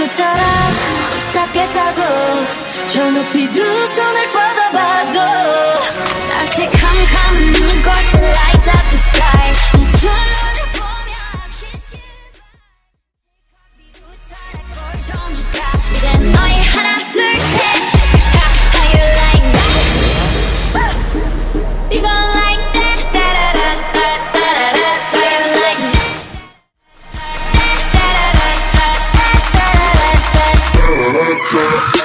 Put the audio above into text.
것처럼 잡겠다고 저 높이 두 손을 뻗어봐도 다시 캄캄한 이곳에 light up the sky 네 두 눈을 보며 kiss you 전부 다 이제 너의 하나 둘 셋 How you like that You gon' like that da da da da da da How you like that da da da da da da da da